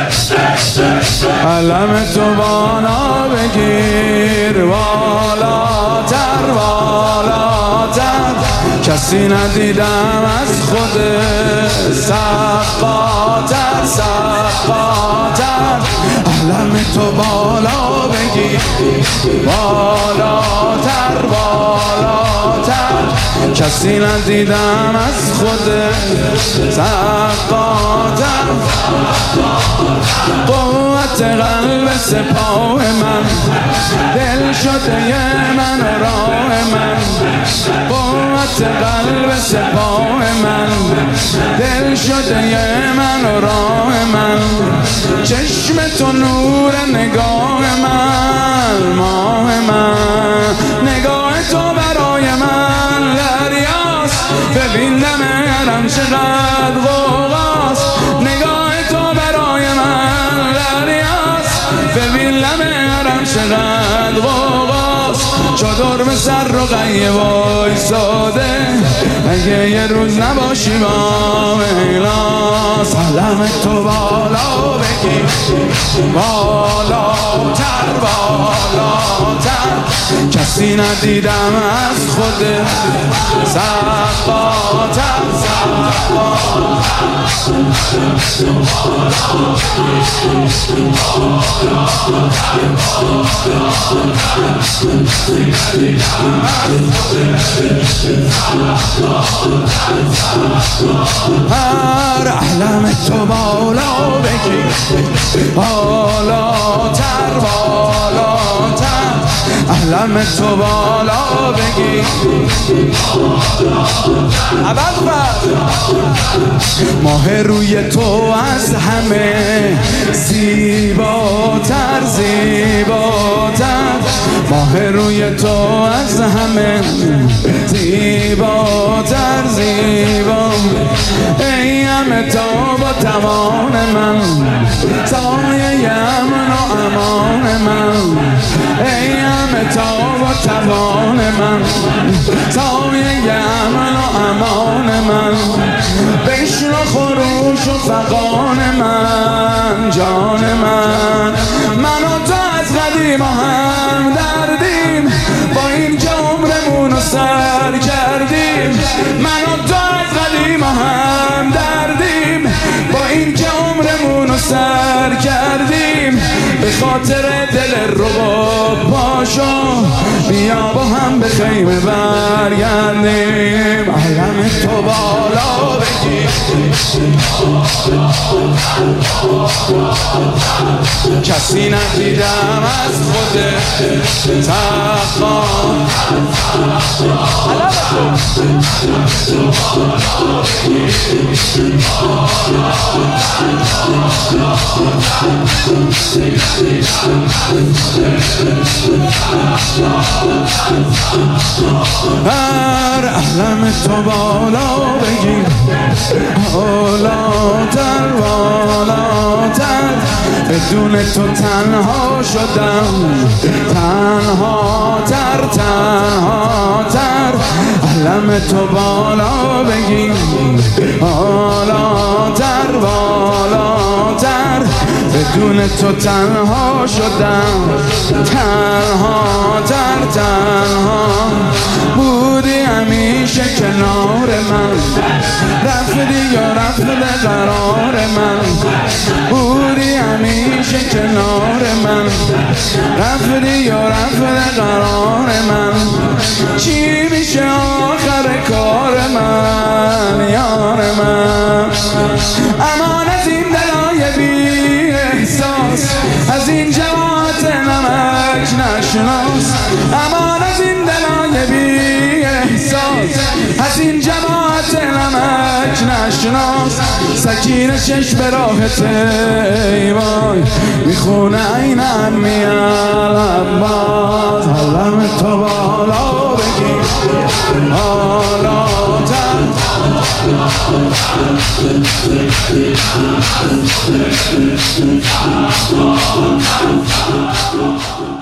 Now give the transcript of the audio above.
علم تو بالا بگیر، بالاتر بالاتر. کسی ندیدم از خود سقاتر سقاتر. علم تو بالا بگیر، بالاتر بالاتر. کسی ندیدم از خود سقاتر. قوت قلب سپاه من، دل شده من و راه من. قوت قلب سپاه من، دل شده من و راه من. چشم تو نور نگاه من، ماه من. نگاه تو برای من دریاست، ببین دم حرم چقدر غوغاست. نگاه تو برای من دریاست، ببین دم حرم چقدر غوغاست. چادر به سر رو قیه وایساده، اگه یه روز نباشی با میلاس. علم تو بالا بگیر، بالاتر بالاتر. کسی ندیدم از خود سقاتر هر علم تو بالا بگیر، بالاتر بالاتر. علم تو بالا بگیر، ماه روی تو از همه زیباتر زیباتر. ماه روی تو از همه زیباتر زیبا. ای همه تاب و توان من، سایه امن و امان من. ای همه تاب و توان من، سایه امن و امان من. بشنو خروش و فغان من، جان من. من و تو از قدیم هم دردیم، با این که عمرمون رو سر کردیم. من و تو از قدیم هم دردیم، با این که عمرمون رو سر کردیم. به خاطر دل رباب پاشو، بیا با هم به خیمه برگردیم. علم تو بالا بگیر، کسی ندیدم از خود سقاتر. هر علم تو بالا بگیر، بالاتر بالاتر. بدون تو تنها شدم، تنها تر تنها تر. علم تو بالا بگیر، بالاتر بالاتر. بدون تو تنها شدم، تنها تر تنها. بودی همیشه کنار من، رفتی یا رفت قرار من. بودی همیشه کنار من، رفتی یا رفت قرار من. چی میشه آخر کار من، یار من؟ امان از این دلای بی احساس، از این جماعت نمک نشناس. امان از این دلای بی احساس، از این جماعت نمک نشناس. سکینه چش به راحت ایوان، میخونه این امی العباس. علم تو بالا بگیر، بالاتر.